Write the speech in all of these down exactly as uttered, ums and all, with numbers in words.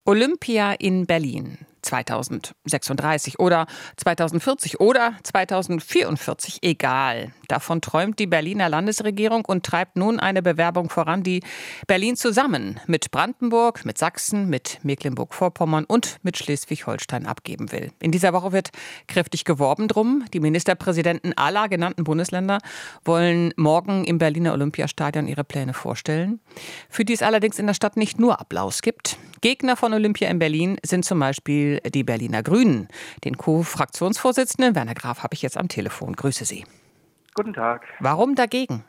Olympia in Berlin zweitausendsechsunddreißig oder zweitausendvierzig oder zweitausendvierundvierzig, egal. Davon träumt die Berliner Landesregierung und treibt nun eine Bewerbung voran, die Berlin zusammen mit Brandenburg, mit Sachsen, mit Mecklenburg-Vorpommern und mit Schleswig-Holstein abgeben will. In dieser Woche wird kräftig geworben drum. Die Ministerpräsidenten aller genannten Bundesländer wollen morgen im Berliner Olympiastadion ihre Pläne vorstellen, für die es allerdings in der Stadt nicht nur Applaus gibt. Gegner von Olympia in Berlin sind zum Beispiel die Berliner Grünen. Den Co-Fraktionsvorsitzenden Werner Graf habe ich jetzt am Telefon. Grüße Sie. Guten Tag. Warum dagegen?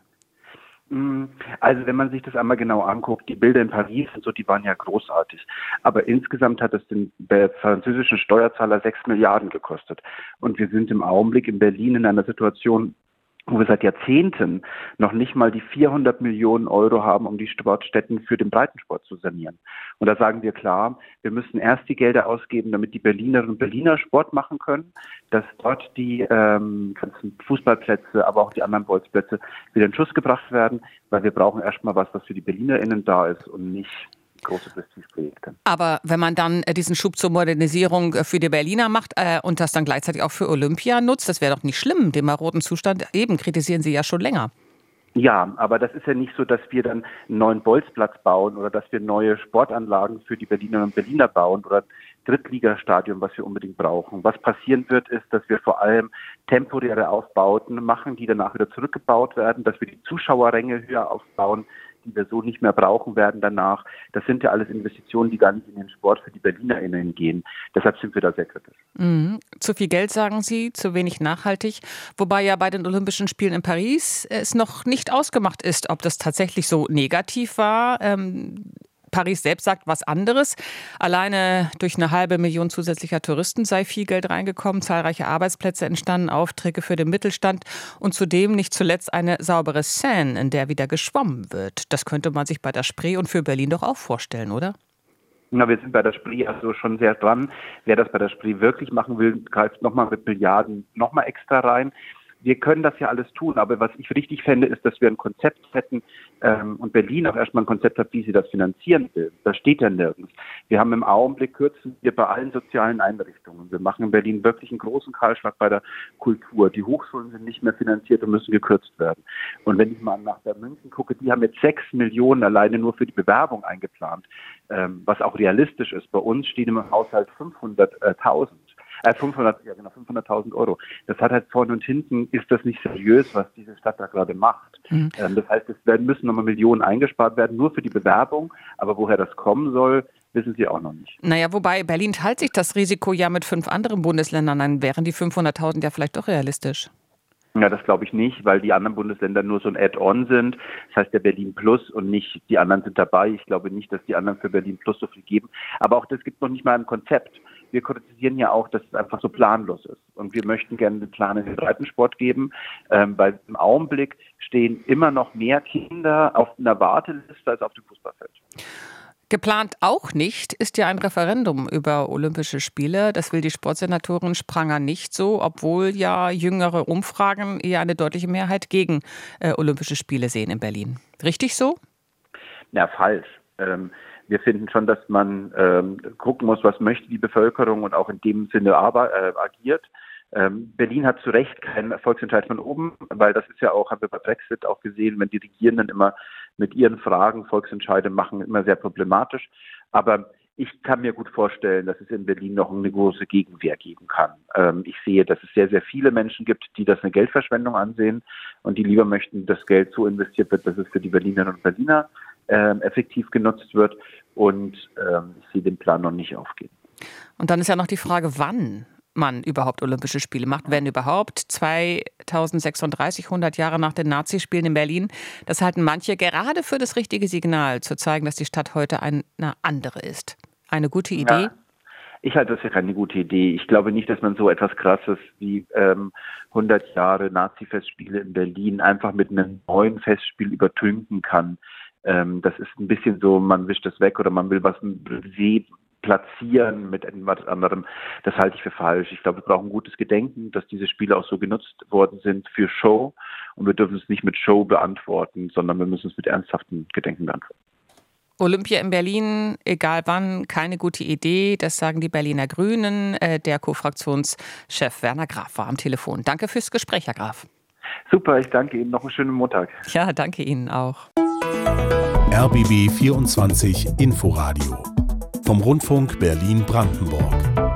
Also wenn man sich das einmal genau anguckt, die Bilder in Paris und so, die waren ja großartig. Aber insgesamt hat es den französischen Steuerzahler sechs Milliarden gekostet. Und wir sind im Augenblick in Berlin in einer Situation, wo wir seit Jahrzehnten noch nicht mal die vierhundert Millionen Euro haben, um die Sportstätten für den Breitensport zu sanieren. Und da sagen wir klar, wir müssen erst die Gelder ausgeben, damit die Berlinerinnen und Berliner Sport machen können, dass dort die ähm, ganzen Fußballplätze, aber auch die anderen Bolzplätze wieder in Schuss gebracht werden, weil wir brauchen erstmal was, was für die BerlinerInnen da ist und nicht große Prestigeprojekte. Aber wenn man dann diesen Schub zur Modernisierung für die Berliner macht äh, und das dann gleichzeitig auch für Olympia nutzt, das wäre doch nicht schlimm. Den maroden Zustand eben kritisieren Sie ja schon länger. Ja, aber das ist ja nicht so, dass wir dann einen neuen Bolzplatz bauen oder dass wir neue Sportanlagen für die Berlinerinnen und Berliner bauen oder Drittligastadion, was wir unbedingt brauchen. Was passieren wird, ist, dass wir vor allem temporäre Aufbauten machen, die danach wieder zurückgebaut werden, dass wir die Zuschauerränge höher aufbauen, die wir so nicht mehr brauchen werden danach. Das sind ja alles Investitionen, die gar nicht in den Sport für die BerlinerInnen gehen. Deshalb sind wir da sehr kritisch. Mhm. Zu viel Geld, sagen Sie, zu wenig nachhaltig. Wobei ja bei den Olympischen Spielen in Paris es noch nicht ausgemacht ist, ob das tatsächlich so negativ war. Ähm Paris selbst sagt was anderes. Alleine durch eine halbe Million zusätzlicher Touristen sei viel Geld reingekommen, zahlreiche Arbeitsplätze entstanden, Aufträge für den Mittelstand und zudem nicht zuletzt eine saubere Seine, in der wieder geschwommen wird. Das könnte man sich bei der Spree und für Berlin doch auch vorstellen, oder? Na, wir sind bei der Spree also schon sehr dran. Wer das bei der Spree wirklich machen will, greift nochmal mit Milliarden nochmal extra rein. Wir können das ja alles tun, aber was ich richtig fände, ist, dass wir ein Konzept hätten ähm, und Berlin auch erstmal ein Konzept hat, wie sie das finanzieren will. Das steht ja nirgends. Wir haben im Augenblick, kürzen wir bei allen sozialen Einrichtungen. Wir machen in Berlin wirklich einen großen Kahlschlag bei der Kultur. Die Hochschulen sind nicht mehr finanziert und müssen gekürzt werden. Und wenn ich mal nach der München gucke, die haben jetzt sechs Millionen alleine nur für die Bewerbung eingeplant, ähm, was auch realistisch ist. Bei uns stehen im Haushalt fünfhunderttausend. Äh, fünfhundert, ja genau, fünfhunderttausend Euro. Das hat halt vorne und hinten, ist das nicht seriös, was diese Stadt da gerade macht. Mhm. Ähm, das heißt, es werden, müssen nochmal Millionen eingespart werden, nur für die Bewerbung. Aber woher das kommen soll, wissen Sie auch noch nicht. Naja, wobei Berlin teilt sich das Risiko ja mit fünf anderen Bundesländern. Dann wären die fünfhunderttausend ja vielleicht doch realistisch. Ja, das glaube ich nicht, weil die anderen Bundesländer nur so ein Add-on sind. Das heißt der Berlin Plus und nicht die anderen sind dabei. Ich glaube nicht, dass die anderen für Berlin Plus so viel geben. Aber auch das gibt noch nicht mal ein Konzept. Wir kritisieren ja auch, dass es einfach so planlos ist. Und wir möchten gerne den Plan in den Breitensport geben, ähm, weil im Augenblick stehen immer noch mehr Kinder auf einer Warteliste als auf dem Fußballfeld. Geplant auch nicht ist ja ein Referendum über Olympische Spiele. Das will die Sportsenatorin Spranger nicht so, obwohl ja jüngere Umfragen eher eine deutliche Mehrheit gegen äh, Olympische Spiele sehen in Berlin. Richtig so? Na, falsch. Ähm, wir finden schon, dass man ähm, gucken muss, was möchte die Bevölkerung und auch in dem Sinne aber, äh, agiert. Ähm, Berlin hat zu Recht keinen Volksentscheid von oben, weil das ist ja auch, haben wir bei Brexit auch gesehen, wenn die Regierenden immer mit ihren Fragen Volksentscheide machen, immer sehr problematisch. Aber ich kann mir gut vorstellen, dass es in Berlin noch eine große Gegenwehr geben kann. Ähm, ich sehe, dass es sehr, sehr viele Menschen gibt, die das eine Geldverschwendung ansehen und die lieber möchten, dass Geld so investiert wird, dass es für die Berlinerinnen und Berliner ähm, effektiv genutzt wird. Und ähm, ich sehe den Plan noch nicht aufgehen. Und dann ist ja noch die Frage, wann man überhaupt Olympische Spiele macht, wenn überhaupt. zweitausendsechsunddreißig, hundert Jahre nach den Nazispielen in Berlin. Das halten manche gerade für das richtige Signal, zu zeigen, dass die Stadt heute eine andere ist. Eine gute Idee? Ja, ich halte das für keine gute Idee. Ich glaube nicht, dass man so etwas Krasses wie ähm, hundert Jahre Nazi-Festspiele in Berlin einfach mit einem neuen Festspiel übertünchen kann. Ähm, das ist ein bisschen so, man wischt das weg oder man will was sehen, platzieren mit etwas anderem. Das halte ich für falsch. Ich glaube, wir brauchen gutes Gedenken, dass diese Spiele auch so genutzt worden sind für Show. Und wir dürfen es nicht mit Show beantworten, sondern wir müssen es mit ernsthaftem Gedenken beantworten. Olympia in Berlin, egal wann, keine gute Idee. Das sagen die Berliner Grünen. Der Co-Fraktionschef Werner Graf war am Telefon. Danke fürs Gespräch, Herr Graf. Super, ich danke Ihnen. Noch einen schönen Montag. Ja, danke Ihnen auch. R B B vierundzwanzig Inforadio vom Rundfunk Berlin-Brandenburg.